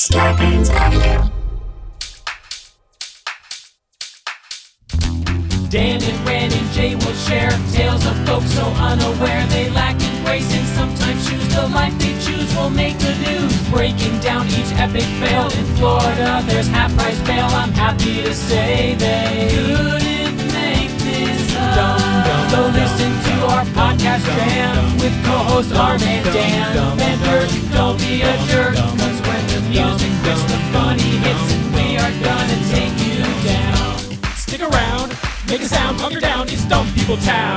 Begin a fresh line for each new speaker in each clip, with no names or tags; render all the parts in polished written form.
Scarpins Avenue.
Dan and Ran and Jay will share tales of folks so unaware they lack in grace and sometimes choose the life they choose will make the news. Breaking down each epic fail in Florida, there's half-price bail. I'm happy to say they couldn't make this up. So listen to our podcast jam with co-host Arm and Dan. Bender, don't be a jerk, cause when the music hits, the funny hits, and we are gonna take you down. Stick around. Make a sound, hunker down, it's Dumb People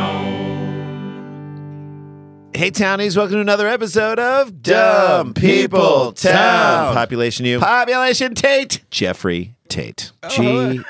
Town.
Hey, Townies, welcome to another episode of Dumb People Town. Population you. Population Tate. Jeffrey Tate. GT.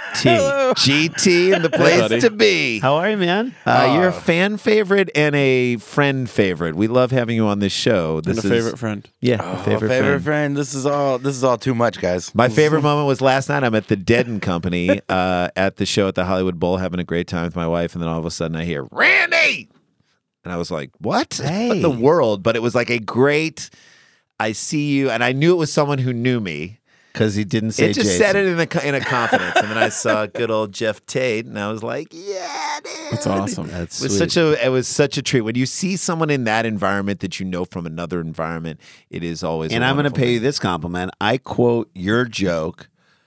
GT in the place to be.
How are you, man?
You're a fan favorite and a friend favorite. We love having you on this show. This
is a favorite friend.
Yeah, a favorite friend.
This is all too much, guys.
My favorite moment was last night. I'm at the Deaden Company at the show at the Hollywood Bowl, having a great time with my wife, and then all of a sudden I hear Randy, and I was like, "What?
Hey.
What in the world?" But it was like a great. I see you, and I knew it was someone who knew me.
Because he didn't say
It just
Jason.
said it in a confidence, and then I saw good old Jeff Tate, and I was like, "Yeah, dude."
That's awesome.
That's
It was such a treat when you see someone in that environment that you know from another environment. It is always.
And I'm going to pay you this compliment. I quote your joke,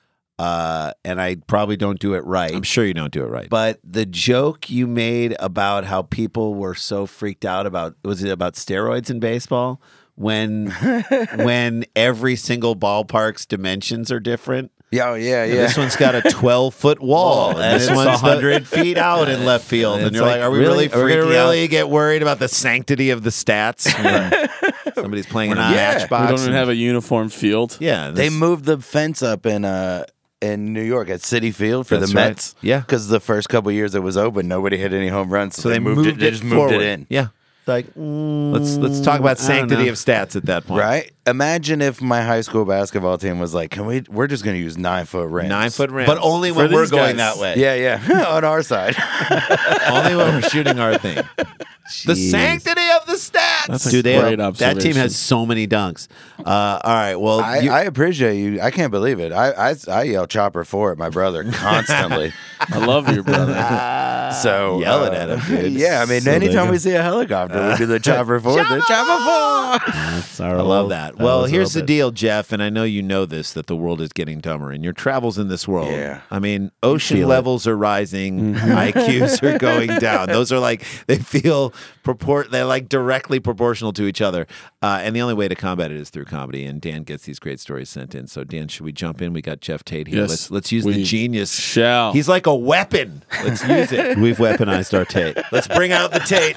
and I probably don't do it right.
I'm sure you don't do it right,
But the joke you made about how people were so freaked out about, was it about steroids in baseball? When every single ballpark's dimensions are different.
Yeah.
This one's got a 12-foot wall, and this one's
100 feet out in left field. And
it's
you're like, are we really
Are we
freaking
gonna really
out?
get worried about the sanctity of the stats when somebody's playing in a matchbox?
We don't even have a uniform field.
Yeah,
They moved the fence up in New York at City Field for
That's
the
right.
Mets.
Yeah.
Because the first couple of years it was open, nobody hit any home runs,
so they moved it.
They just moved
forward.
it in.
Yeah,
Like,
let's talk about sanctity of stats at that point.
Right? Imagine if my high school basketball team was like, we're just going to use 9-foot rims.
9-foot rims,
but only when
For
we're
these
going
guys.
that way.
Yeah. On our side.
only when we're shooting our thing. The
Jeez.
sanctity of the stats.
That's a
Dude,
great
that
observation.
team has so many dunks. All right, well,
I appreciate you. I can't believe it. I yell chopper 4 at my brother constantly.
I love your brother.
So
Yelling at him, dude.
Yeah, I mean,
So
anytime
they
we see a helicopter, we do the chopper 4. The chopper 4.
that's our
I love
old-
that.
that
Well,
was a
here's the
little bit.
deal, Jeff, and I know you know this, that the world is getting dumber in your travels in this world.
Yeah.
I mean, ocean
feel it.
levels are rising, IQs are going down. Those are like, they're like directly proportional to each other. And the only way to combat it is through comedy. And Dan gets these great stories sent in. So, Dan, should we jump in? We got Jeff Tate here.
Yes,
Let's use
we
the genius.
shall.
He's like a weapon. Let's use it.
We've weaponized our tape.
Let's bring out the Tate.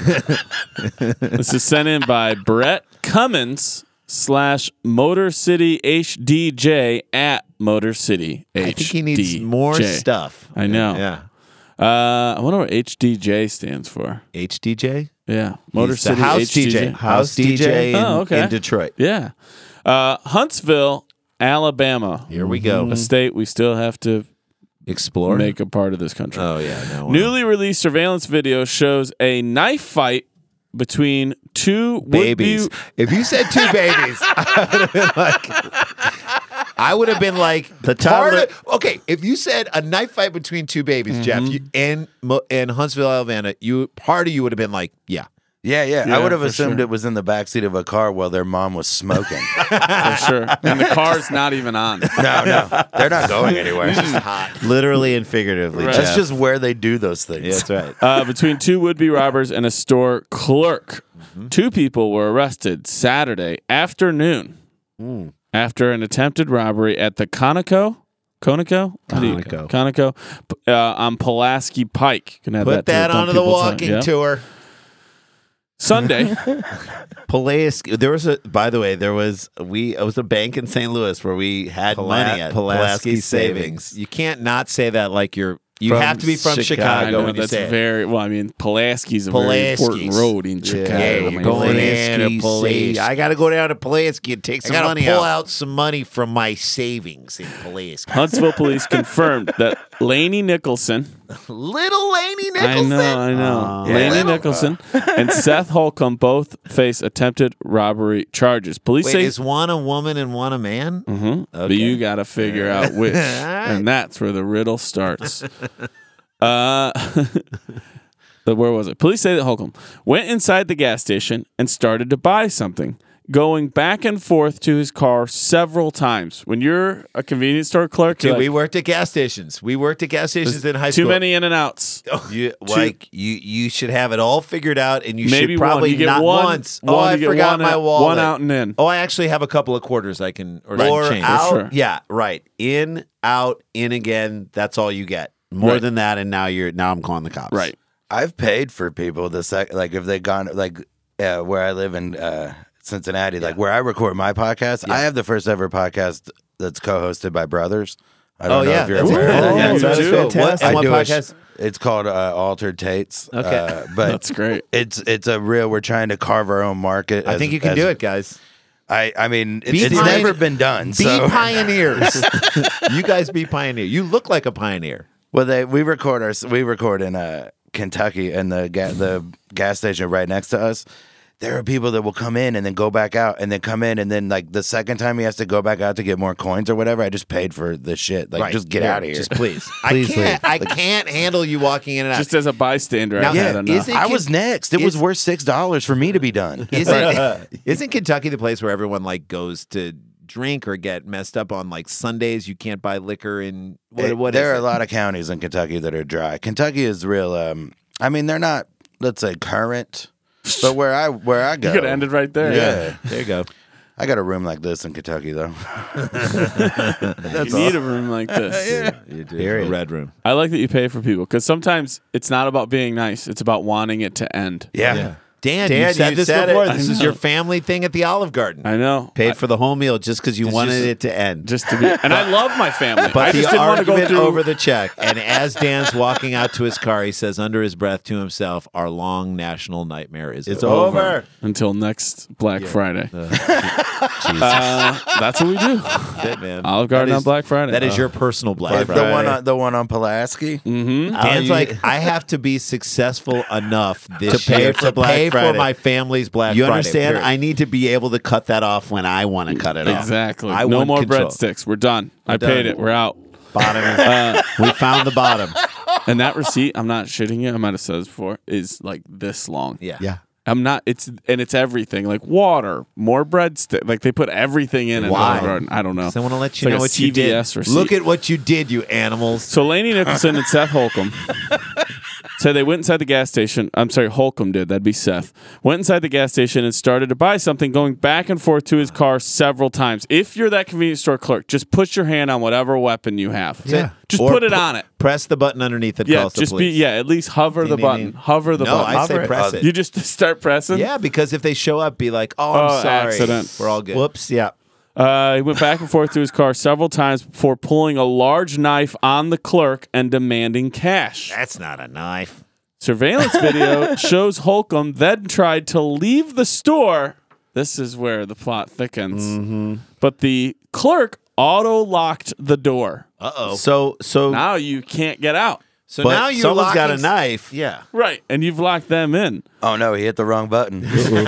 This is sent in by Brett Cummins / Motor City HDJ at Motor City HDJ.
I think he needs more stuff.
I know.
Yeah.
I wonder what HDJ stands for.
HDJ?
Yeah. Motor
He's the
City
house
HDJ.
DJ.
House DJ
Oh, okay.
in Detroit.
Yeah. Huntsville, Alabama.
Here we go.
A state we still have to
Explore.
make a part of this country.
Oh, yeah. No.
Newly released surveillance video shows a knife fight between two
babies. If you said two babies, I would have been like
The toddler-
okay, if you said a knife fight between two babies, Jeff, in Huntsville, Alabama, part of you would have been like, yeah.
Yeah.
Yeah,
I would have
for
assumed
sure.
it was in the backseat of a car while their mom was smoking.
For sure. And the car's not even on.
No. They're not going anywhere.
Literally and figuratively.
Right.
Jeff.
That's just where they do those things.
Yeah, that's right.
Between two would-be robbers and a store clerk. Two people were arrested Saturday afternoon after an attempted robbery at the Conoco on Pulaski Pike. You can add
Put
to
that
Dumb
onto the
People Town.
walking
Yeah.
tour.
Sunday.
Pulaski. There was it was a bank in St. Louis where we had money at Pulaski Savings.
You can't not say that like you
From
have to be from
I
Chicago
know,
when you
that's
say it.
very well. I mean, Pulaski's a very important
Pulaski's.
road in Chicago.
Yeah,
I
you're
mean,
going
it's-
in to Pulaski.
I got to go down to Pulaski and take
I
some
gotta
money
pull
out.
out some money from my savings in Pulaski.
Huntsville police confirmed that Laney Nicholson,
Little Laney Nicholson.
I know.
Oh.
Laney
Yeah.
Nicholson and Seth Holcomb both face attempted robbery charges. Police
Wait,
say
is one a woman and one a man?
But you got to figure out which, and that's where the riddle starts. Where was it? Police say that Holcomb went inside the gas station and started to buy something, going back and forth to his car several times. When you're a convenience store clerk,
Dude,
you're
we
like,
worked at gas stations. We worked at gas stations in high school.
too many in and outs.
You should have it all figured out, and you
Maybe
should probably
one. You get
not
one,
once.
One,
Oh, I
you get
forgot
one
my
out,
wallet.
One out and in.
Oh, I actually have a couple of quarters I can or
Or
change.
out.
Sure.
Yeah, right. In, out, in again. That's all you get. More
Right.
than that, and now I'm calling the cops.
Right.
I've paid for people like if they gone like where I live in Cincinnati, like where I record my podcast. I have the first ever podcast that's co-hosted by brothers. I don't know if you're
that's
aware of that.
cool.
Yeah,
You
that's
do?
fantastic.
I
What
do
podcast?
It's called Altered Tates.
Okay.
But
That's great.
it's a real. We're trying to carve our own market.
I think you can do it, guys.
I mean,
Be
it's
pioneer-
never been done.
Be
So
pioneers. You guys be pioneers. You look like a pioneer.
well, we record in Kentucky, and the gas station right next to us. There are people that will come in and then go back out, and then come in, and then like the second time he has to go back out to get more coins or whatever. I just paid for the shit. Like, just get out of here.
Just please.
Please
I can't handle you walking in and out.
Just as a bystander,
Now,
I've had
yeah,
enough.
is it-
I was next. It was
is-
worth $6 for me to be done.
Isn't Kentucky the place where everyone like goes to drink or get messed up on like Sundays? You can't buy liquor in what
There are
is
a
it?
lot of counties in Kentucky that are dry. Kentucky is real. I mean, they're not. Let's say current, but where I go,
You could have ended right there.
Yeah,
There you go.
I got a room like this in Kentucky though.
You need a room like this.
You do. A red room.
I like that you pay for people because sometimes it's not about being nice; it's about wanting it to end.
Yeah.
Dan,
Dan,
you said
you
this
said
before.
it.
This
I
is
know.
your family thing at the Olive Garden.
I know.
Paid for the whole meal just because you wanted
just-
it to end.
Just to be, and I love my family.
But
I
the
just didn't want to go
argument
through.
over the check.
And as Dan's walking out to his car, he says under his breath to himself, "Our long national nightmare is
It's
over."
over.
until next Black Friday.
Jesus.
That's what we do.
That's it, man.
Olive Garden
That
on
is-
Black Friday.
That is your personal Black
Like
Friday.
the one on Pulaski.
Dan's like, I have to be successful enough this
To pay
year
for
to
Black
pay for
Friday.
my family's Black
You
Friday.
understand?
period.
I need to be able to cut that off when I want to cut it off.
Exactly.
I
No
want
more
control.
breadsticks. We're done. I
done.
paid it. We're out.
Bottom is, we found the bottom.
And that receipt, I'm not shitting you. I might have said this before. Is like this long.
Yeah.
Yeah.
I'm not. It's everything like water, more breadstick. Like they put everything in
Why?
Olive Garden. I don't know.
I want to let
It's
you
like
know
a
what you did.
CVS receipt.
Look at what you did, you animals.
So Laney Nicholson and Seth Holcomb said they went inside the gas station. I'm sorry, Holcomb did. That'd be Seth. Went inside the gas station and started to buy something, going back and forth to his car several times. If you're that convenience store clerk, just put your hand on whatever weapon you have.
Yeah.
Just
Or
put it on it.
Press the button underneath that
Yeah,
calls the
just be
police.
at least hover the
Ding, ding,
button.
ding.
Hover the
No,
button.
I say press it.
You just start pressing.
Yeah, because if they show up, be like, "Oh, I'm
Oh,
sorry,
accident.
we're all good."
Whoops. Yeah.
He went back and forth to his car several times before pulling a large knife on the clerk and demanding cash.
That's not a knife.
Surveillance video shows Holcomb then tried to leave the store. This is where the plot thickens.
Mm-hmm.
But the clerk auto-locked the door.
Uh-oh.
So
Now you can't get out.
So
but
now you're
someone's got a
locking-
knife.
Yeah.
Right. And you've locked them in.
Oh no, he hit the wrong button.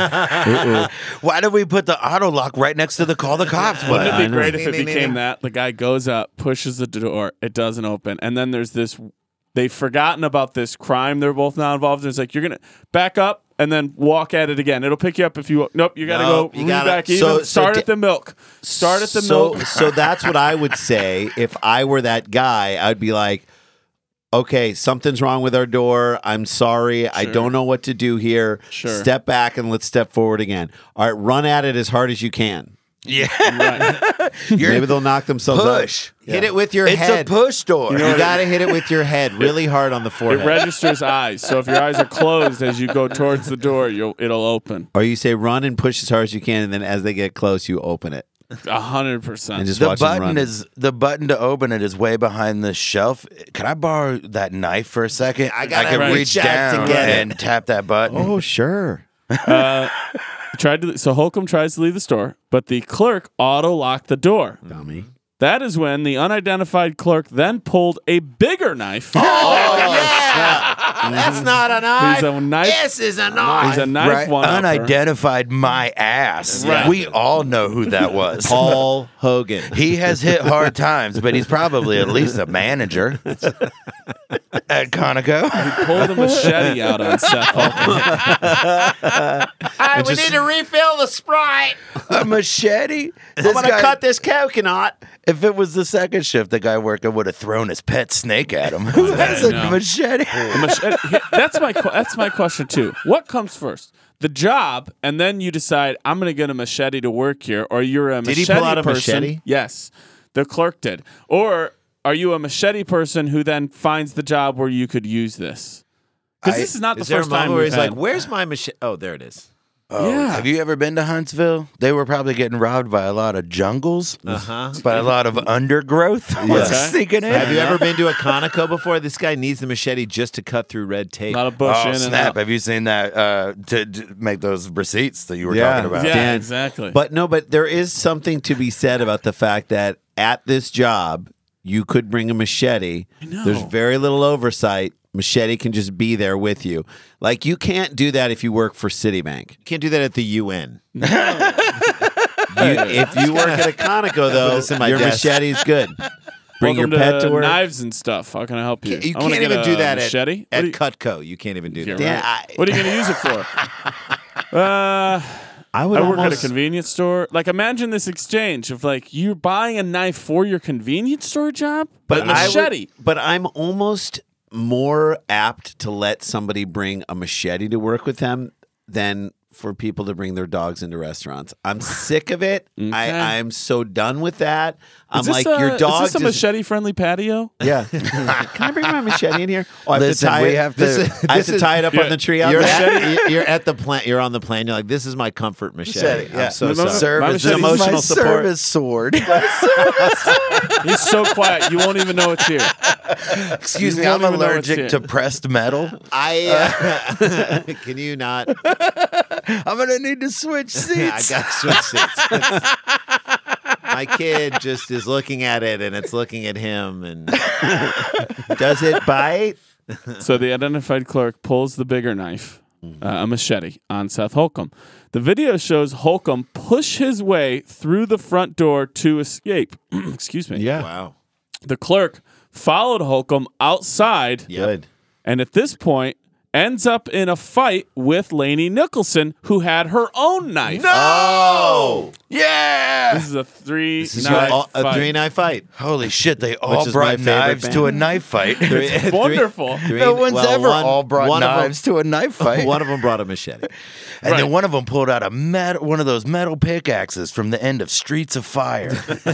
Why did we put the auto lock right next to the call the cops
Wouldn't
button?
it be great if
Ding,
it
ding, ding,
became
ding.
that? The guy goes up, pushes the door, it doesn't open. And then there's this, they've forgotten about this crime they're both now involved in. It's like, you're going to back up and then walk at it again. It'll pick you up if you, nope, you got to
Nope,
go
you gotta-
back even.
so
Start
da-
at the milk. Start at the
so,
milk.
So that's what I would say if I were that guy. I'd be like, okay, something's wrong with our door. I'm sorry. I
Sure.
don't know what to do here.
Sure.
Step back and let's step forward again. All right, run at it as hard as you can.
Yeah,
Right.
Maybe they'll knock themselves
push.
Hit it with your
It's
head.
a push door.
You got to hit it with your head really hard on the
It
forehead.
registers eyes. So if your eyes are closed as you go towards the door, it'll open.
Or you say run and push as hard as you can, and then as they get close, you open it
100%.
and just
The
watch them
button
run.
is the button to open it is way behind the shelf. Can I borrow that knife for a second?
I gotta
can
reach
reach
out to
down
get it.
and tap that button.
Oh, sure.
So Holcomb tries to leave the store, but the clerk auto-locked the door.
Dummy.
That is when the unidentified clerk then pulled a bigger knife.
That's not a knife.
He's a knife.
This is a knife.
He's a knife
Right?
one.
Unidentified my ass.
Right.
We all know who that was.
Paul Hogan.
He has hit hard times, but he's probably at least a manager at Conoco.
Pulled a machete out on Seth Holcomb.
We need to refill the Sprite.
A machete?
I'm going to cut this coconut.
If it was the second shift, the guy working would have thrown his pet snake at him. Who has a
know.
machete?
A machete. That's my question too. What comes first? The job, and then you decide I'm going to get a machete to work here, or you're a
Did
machete
he pull out a
person.
machete?
Yes, the clerk did. Or are you a machete person who then finds the job where you could use this? Because this is not the
Is there a
first time
moment where
we've
he's like,
had.
"Where's my machete?" Oh, there it is.
Oh,
Yeah.
Have you ever been to Huntsville? They were probably getting robbed by a lot of jungles, by a lot of undergrowth.
Okay.
Sneaking in.
Have you ever been to a Conoco before? This guy needs the machete just to cut through red tape.
Not a bush
Oh,
in and
snap.
out.
Have you seen that to make those receipts that you were
Yeah.
talking about?
Yeah,
Dan.
exactly.
But there is something to be said about the fact that at this job, you could bring a machete.
know.
There's very little oversight. Machete can just be there with you. Like, you can't do that if you work for Citibank.
You can't do that at the UN.
If you work at a Conoco, though,
this in my
your
desk.
machete's good. Bring
Welcome
your pet to work.
Knives and stuff. How can I help you?
You
I wanna
can't
get
even
a
do that
machete.
at
What do you-
Cutco. You can't even do
You're
that.
Yeah,
right. What are you going to use it for?
I would
I work at a
almost-
convenience store. Like, imagine this exchange of like you're buying a knife for your convenience store job, but
I would-
machete.
but I'm almost more apt to let somebody bring a machete to work with them than for people to bring their dogs into restaurants. I'm sick of it.
Okay.
I'm so done with that. I'm
Is this
like,
a-
your dog
Is this a machete-friendly patio?
Yeah. Can I bring my machete in here? Oh, I have
Listen,
to tie
we
it.
have to-
I have to tie it up on the tree out
You're
there.
at, you're at the plant. You're on the plan. You're like, this is my comfort machete.
Yeah.
I'm so
No, no, no.
sorry.
My
Service,
machete's
emotional
my
support. Service sword.
He's so quiet, you won't even know it's here.
Excuse
You
me, I'm
won't even know it's
allergic
here.
to pressed metal.
I can you not?
I'm gonna need to switch seats.
I got to switch seats. My kid just is looking at it, and it's looking at him, and
Does it bite?
So the identified clerk pulls the bigger knife, a machete, on Seth Holcomb. The video shows Holcomb push his way through the front door to escape. Excuse me.
Yeah.
wow.
The clerk followed Holcomb outside,
Good.
and at this point ends up in a fight with Lainey Nicholson, who had her own knife.
Oh,
Yeah.
This is a
this is
three-knife
a
fight.
3-knife fight.
Holy shit! They all
is my
brought
favorite
knives
band.
to a knife fight.
Wonderful.
No one's ever all brought
one of them-
knives to a knife fight.
One of them brought a machete.
And
Right.
then one of them pulled out one of those metal pickaxes from the end of Streets of Fire.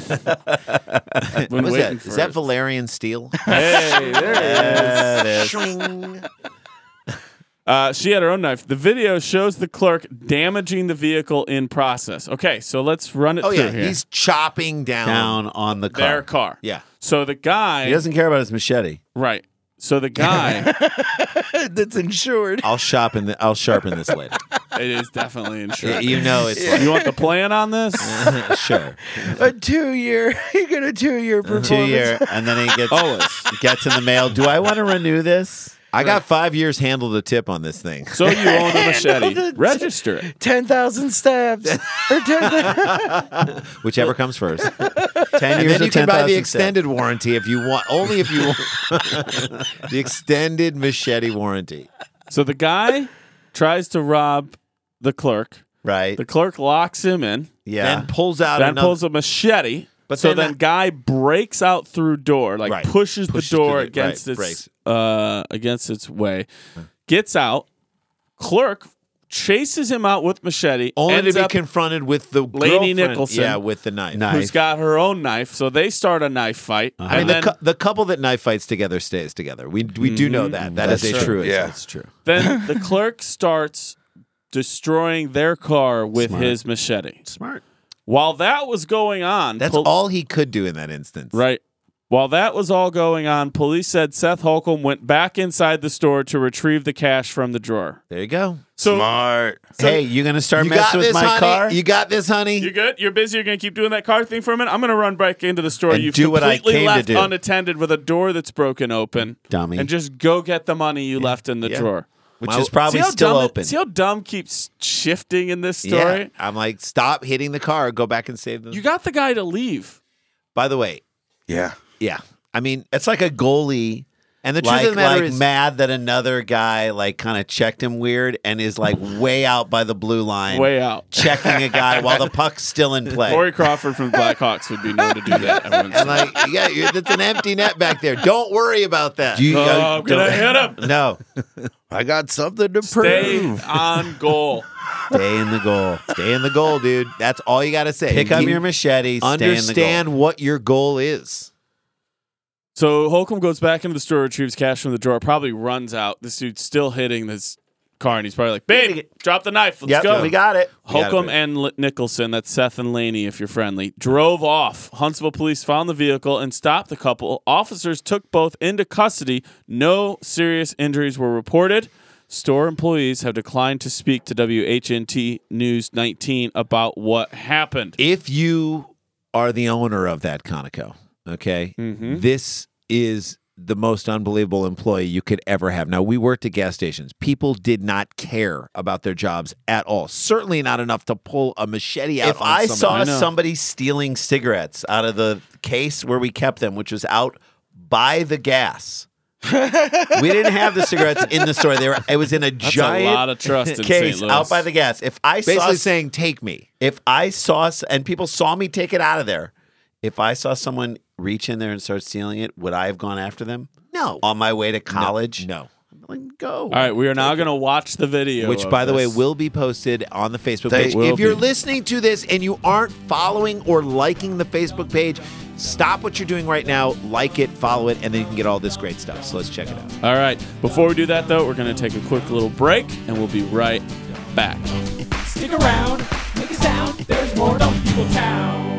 When
What is
waiting
that?
for
Is that
it.
Valerian steel?
Hey, there it is.
Swing.
She had her own knife. The video shows the clerk damaging the vehicle in process. Okay, so let's run it
Oh
through
yeah,
here.
he's chopping
Down on the car.
Their car.
Yeah.
So the guy,
He doesn't care about his machete.
right? So the guy,
That's insured.
I'll sharpen this later.
it is definitely insured.
You know it's
You want the plan on this?
like, sure.
A 2-year. You get a 2-year performance.
2 year, and then he gets in the mail. Do I want to renew this?
I got 5 years handle the tip on this thing.
So you own a machete. Register it.
10,000 stabs. Or 10,000.
Whichever comes first.
10
And
years
then
or
you can buy
10,000
the extended warranty if you want. Only if you want the extended machete warranty.
So the guy tries to rob the clerk.
Right.
The clerk locks him in.
Yeah.
Then pulls out
Then
another.
pulls a machete.
But
so
then
then
that-
guy breaks out through door, like
Right.
pushes
Pushes
the door
through the-
against
right,
its
breaks.
against its way. Gets out. Clerk chases him out with machete.
only to
ends
be
up
confronted with the
Lainey
girlfriend-
Nicholson.
Yeah, with the knife.
Knife.
who's got her own knife. So they start a knife fight.
I mean,
And then,
the couple that knife fights together stays together. We do know that. That is
That's
a
true.
truism.
Yeah.
It's true.
then the clerk starts destroying their car with
Smart.
his machete.
Smart.
While that was going on,
That's all he could do in that instance.
right. While that was all going on, police said Seth Holcomb went back inside the store to retrieve the cash from the drawer.
There you go.
So
Smart.
Hey, you gonna start
You got
messing with
this,
my
honey?
car?
You got this, honey?
you good? You're busy? You're going to keep doing that car thing for a minute? I'm going to run back into the store.
And
You've
do what I
completely
came to
left
do.
unattended with a door that's broken open.
Dummy.
And just go get the money you left in the drawer.
Which is probably
See how
still
dumb
open.
See how dumb keeps shifting in this story?
Yeah. I'm like, stop hitting the car. Go back and save them.
You got the guy to leave.
By the way,
Yeah.
yeah. I mean,
It's like a goalie.
and the truth
Like,
of the matter
like
is,
mad that another guy like kind of checked him weird and is like way out by the blue line,
Way out.
checking a guy while the puck's still in play.
Corey Crawford from the Blackhawks would be known to do that. every once in
and
a while.
like, yeah, that's an empty net back there. Don't worry about that.
You,
Oh, I'm going to hit him.
No,
I got something to
Stay
prove.
on goal.
stay in the goal.
Stay in the goal, dude. That's all you got to say.
Pick up
Keep-
your machete. Stay in the goal.
Understand what your goal is.
So Holcomb goes back into the store, retrieves cash from the drawer, probably runs out. This dude's still hitting this car, and he's probably like, babe, drop the knife. Let's
Yep,
go.
we got it.
Holcomb
babe.
and Nicholson, that's Seth and Laney if you're friendly, drove off. Huntsville police found the vehicle and stopped the couple. Officers took both into custody. No serious injuries were reported. Store employees have declined to speak to WHNT News 19 about what happened.
If you are the owner of that Conoco, okay, this is the most unbelievable employee you could ever have. Now, we worked at gas stations. People did not care about their jobs at all. Certainly not enough to pull a machete out
If
on
I
somebody.
saw somebody stealing cigarettes out of the case where we kept them, which was out by the gas, we didn't have the cigarettes in the store. It was in a
That's
giant
a lot of trust in
case
St. Louis.
out by the gas. If I
Basically
saw,
saying, take me.
if I saw, and people saw me take it out of there, if I saw someone reach in there and start stealing it, would I have gone after them?
No.
On my way to college?
No.
Like, go.
All right, we are now going to watch the video.
Which,
of
by the way,
this.
will be posted on the Facebook
They
page.
will
If you're
be.
listening to this and you aren't following or liking the Facebook page, stop what you're doing right now, like it, follow it, and then you can get all this great stuff. So let's check it out.
All right. Before we do that, though, we're going to take a quick little break, and we'll be right back.
Stick around, make a sound. There's more Dumb People Town.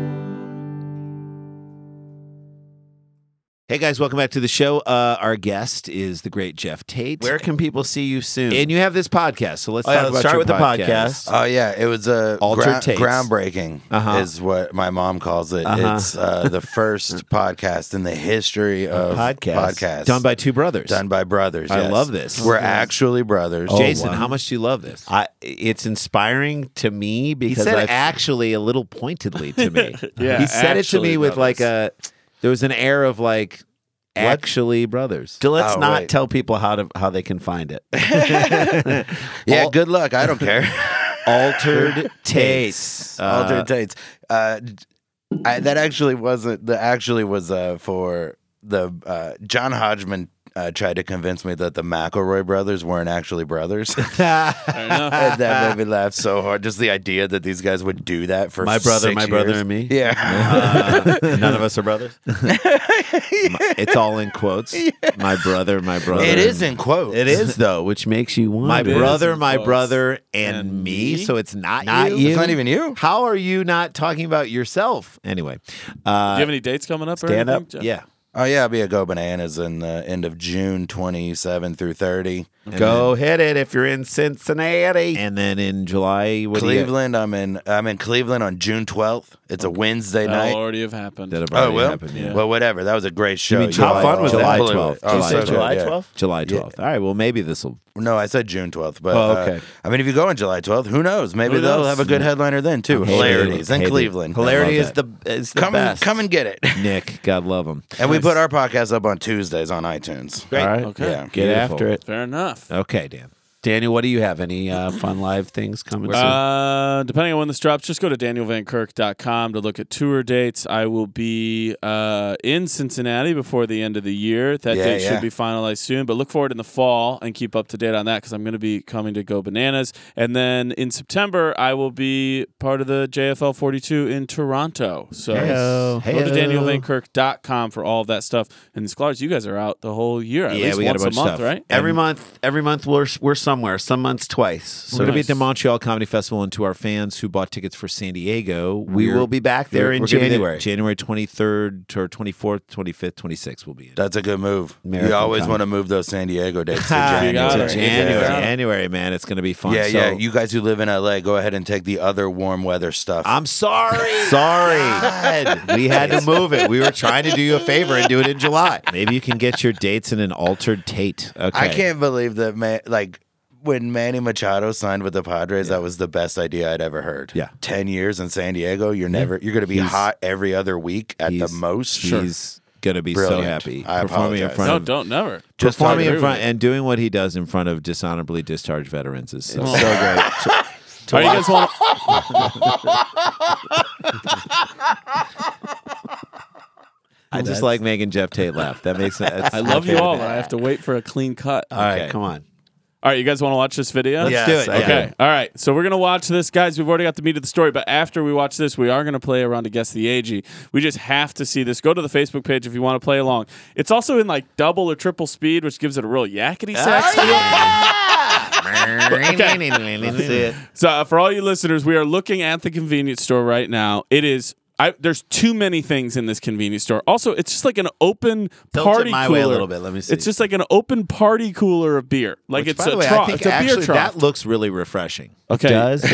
Hey, guys, welcome back to the show. Our guest is the great Jeff Tate.
Where can people see you soon?
And you have this podcast, so let's
Oh, yeah,
talk
let's
about
start
your
with the podcast.
Oh yeah, it was a
Altered Tapes.
groundbreaking
Uh-huh.
is what my mom calls it.
Uh-huh.
It's the first podcast in the history of podcasts
Done by two brothers.
done by brothers.
I
yes.
love this.
We're actually brothers.
Jason,
wow.
how much do you love this?
It's inspiring to me
He
because
said
I've-
actually a little pointedly to me.
Yeah,
he said it to me
actually
with like
brothers.
there was an air of like, actually brothers.
So let's
Oh,
not
wait.
tell people how they can find it.
Yeah, good luck. I don't care.
Altered Tates.
Altered Tates. That actually wasn't. The actually was for the John Hodgman. Tried to convince me that the McElroy brothers weren't actually brothers.
Fair enough.
And that made me laugh so hard. Just the idea that these guys would do that for
My brother,
6
my brother,
years.
and me.
Yeah.
None of us are brothers.
It's all in quotes. My brother, my brother.
It is in quotes.
It is though, which makes you wonder.
My
It is
brother,
in
my
quotes.
brother, and
And
me.
me?
So it's not
Not
you.
It's not even you.
How are you not talking about yourself? Anyway.
Do you have any dates coming up?
stand
or
up?
anything, Jeff?
Yeah.
Oh yeah, I'll be at Go Bananas in the end of June 27 through 30.
Go hit it if you're in Cincinnati.
And then in July, what do you-
Cleveland, I'm in Cleveland on June 12th. It's a Wednesday
That'll
night.
already have happened.
That'll
Oh,
already
well,
happened, yeah.
well, whatever. That was a great show.
mean
You
July-
How fun was
July
that?
12th.
Oh,
July
so good,
July
yeah.
12th?
July 12th. All right. Well, maybe this will.
No, I said June 12th. But
Oh, okay.
I mean, if you go on July 12th, who knows? Maybe
Who
they'll
knows?
have a good headliner then too.
Hey,
Hilarities in
hey,
Cleveland.
Hilarity
I
is
love
the
Come
best.
come and get it.
Nick, God love him.
And we put our podcast up on Tuesdays on iTunes.
Great.
All right.
Okay.
Yeah.
Get
Beautiful.
after it.
Fair enough.
Okay, Dan.
Daniel, what do you have? Any fun live things coming soon?
Depending on when this drops, just go to danielvankirk.com to look at tour dates. I will be in Cincinnati before the end of the year. That
Yeah,
date
yeah.
should be finalized soon, but look forward in the fall and keep up to date on that because I'm going to be coming to Go Bananas. And then in September, I will be part of the JFL 42 in Toronto. So
Heyo.
go to
Heyo.
danielvankirk.com for all of that stuff. And Scholars, you guys are out the whole year, at
Yeah,
least
we got a
once
bunch of
month,
stuff.
right?
Every month we're somewhere. somewhere. Some months twice.
We're going to be at the Montreal Comedy Festival, and to our fans who bought tickets for San Diego,
we will be back there in
we're gonna be
January.
January 23rd or 24th, 25th, 26th. We'll be in.
That's a good move.
Miracle
you always
Comedy.
want to move those San Diego dates to
got
January.
it.
January, man. It's going to be fun.
Yeah,
So,
yeah. You guys who live in LA, go ahead and take the other warm weather stuff.
I'm sorry.
Sorry.
God.
We had to move it. We were trying to do you a favor and do it in July.
Maybe you can get your dates in an altered Tate. Okay.
I can't believe that, when Manny Machado signed with the Padres, that was the best idea I'd ever heard.
Yeah.
10 years in San Diego, you're going to be hot every other week at the most.
He's going to be
Brilliant.
so happy
I
performing in
apologize.
front
No,
of
don't never.
performing in
agree
front
with you.
and doing what he does in front of dishonorably discharged veterans is so
So great.
All right, you guys want?
I just like making Jeff Tate laugh. That makes sense.
I love you all, but I have to wait for a clean cut.
All right,
Okay.
come on.
All right, you guys want to watch this video?
Let's do it.
I
Okay.
do.
All right. So we're going to watch this. Guys, we've already got the meat of the story, but after we watch this, we are going to play around to Guess the AG. We just have to see this. Go to the Facebook page if you want to play along. It's also in like double or triple speed, which gives it a real yakety sax feel.
Let's see it.
So for all you listeners, we are looking at the convenience store right now. It is there's too many things in this convenience store. Also, it's just like an open
Tilt
party
it my
cooler.
way a little bit. Let me see.
It's just like an open party cooler of beer. Like
Which,
it's
by the
a
way,
trough.
I think
It's a beer
actually
trough.
that looks really refreshing.
Okay.
Does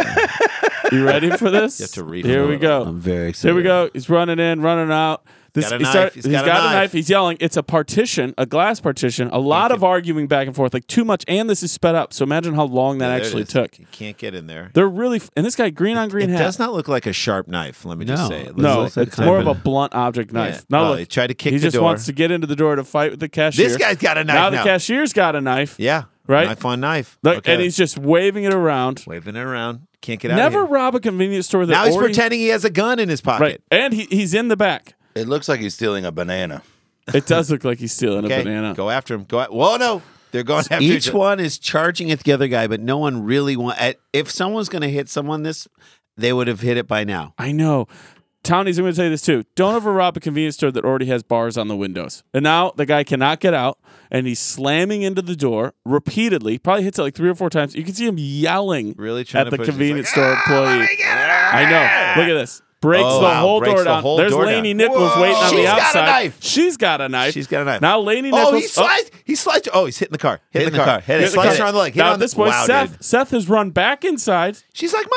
You ready for this?
You have to refill
Here
it
we
a
go.
I'm very excited.
Here we go. He's running in, running out.
Got a knife. He's got a knife.
He's yelling. It's a partition, a glass partition. A lot of arguing back and forth, like too much. And this is sped up. So imagine how long that
There it
actually
is.
took.
You can't get in there.
They're really, and this guy green on green
It
hat.
does not look like a sharp knife. Let me just
No.
say. It
No,
looks like
it's
kind
more
of
of a blunt object knife.
Yeah.
Now
Oh,
look,
he tried to kick
he
the
just
door.
wants to get into the door to fight with the cashier.
This guy's got a knife
now.
now.
The cashier's got a knife.
Yeah.
Right?
Knife on knife.
Look,
Okay.
and he's just waving it around.
waving it around. Can't get out
Never
of here.
rob a convenience store that
Now he's
already-
pretending he has a gun in his pocket.
Right, and he's in the back.
It looks like he's stealing a banana.
It does look like he's stealing
Okay.
a banana.
Go after him. Whoa, no. They're going after
Each
other.
one is charging at the other guy, but no one really if someone's going to hit someone they would have hit it by now.
I know. Townies, I'm going to tell you this too. Don't ever rob a convenience store that already has bars on the windows. And now the guy cannot get out, and he's slamming into the door repeatedly. Probably hits it like 3 or 4 times. You can see him yelling
Really trying
at
to
the
push it.
convenience
He's
store employee. I know. Look at this. Breaks
Oh,
the
wow.
whole
Breaks
door
the
down.
whole
There's
door
Lainey
down.
Nichols
Whoa.
waiting on
She's
the
got a
outside.
knife.
She's got a knife.
She's got a knife.
Now Lainey Nichols.
Oh, he sliced. He sliced. Oh, he's hitting the car. Hitting the car.
Hit
He
it.
sliced
Hit
her
it.
on the leg. Hit
Now
on
this
the,
boy
wow,
Seth.
dude.
Seth has run back inside.
She's like,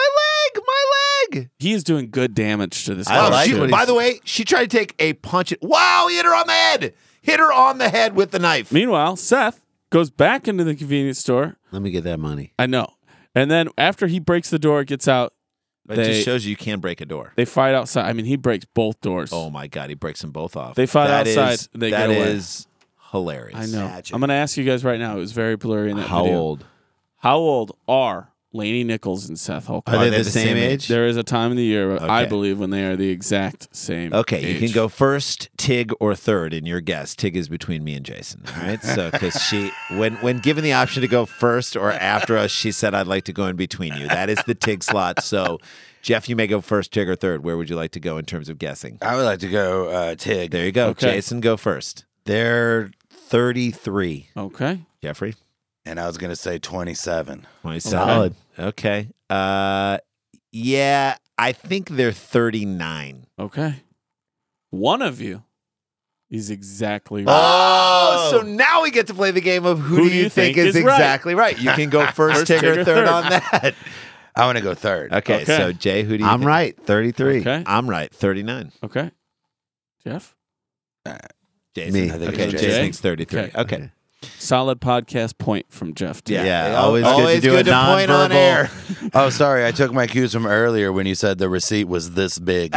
my leg.
He is doing good damage to this
I
guy.
Oh,
like
she,
what
by
he's-
the way, she tried to take a punch. Wow, he hit her on the head. Hit her on the head with the knife.
Meanwhile, Seth goes back into the convenience store.
Let me get that money.
I know. And then after he breaks the door, gets out,
It
they-
just shows you can break a door.
they fight outside. I mean, he breaks both doors.
Oh my God, he breaks them both off.
They fight
That
outside,
is-
they
that
get away.
is hilarious.
I know.
Magic.
I'm going to ask you guys right now. It was very blurry in that
How
video.
old?
How old are Lainey Nichols and Seth Holcomb?
Are they the same age?
There is a time in the year, I
Okay.
believe, when they are the exact same
Okay, you
age.
can go first, Tig, or third in your guess. Tig is between me and Jason. All right, so because she, when given the option to go first or after us, she said, "I'd like to go in between you." That is the Tig slot. So, Jeff, you may go first, Tig, or third. Where would you like to go in terms of guessing?
I would like to go Tig.
There you go,
Okay.
Jason. Go first.
They're 33.
Okay.
Jeffrey,
And I was going to say 27.
27.
Solid.
Okay. Yeah, I think they're 39.
Okay. One of you is exactly right.
Oh, so now we get to play the game of who do you think is
right?
exactly right? You can go first, Tig, or third on that.
I want to go third.
Okay,
Okay.
so Jay, who do you
I'm
think?
right. 33.
Okay.
I'm right, 39.
Okay. Jeff?
Jason.
Me.
I think
Okay,
it's
Jason
Jay.
thinks 33.
Okay.
Okay.
Solid podcast point from Jeff. too.
Yeah,
always good to do a
point on
nonverbal.
air.
Oh, sorry. I took my cues from earlier when you said the receipt was this big.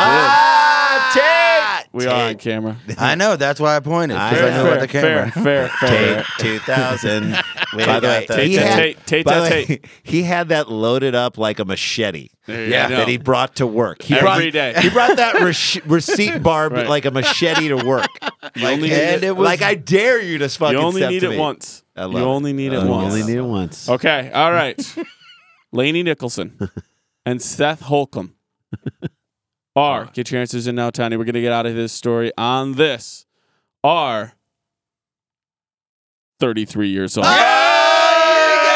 We are on camera.
I know. That's why I pointed. Because I knew about the camera.
Fair.
Tate 2000.
By the way,
Tate
he
that
had,
Tate.
by the
Tate.
way, he had that loaded up like a machete.
Yeah,
that he brought to work. He
Every
brought,
day.
He brought that receipt barb
Right.
like a machete to work.
You only need
and
it,
it was
Like I dare you to fucking
you only
step
need
to
it
me.
once.
I love
You
it.
only need it
I
You
once.
only need it once.
Okay, all right. Lainey Nicholson and Seth Holcomb are, get your answers in now, Tony. We're going to get out of this story on this, are 33 years old.
Oh,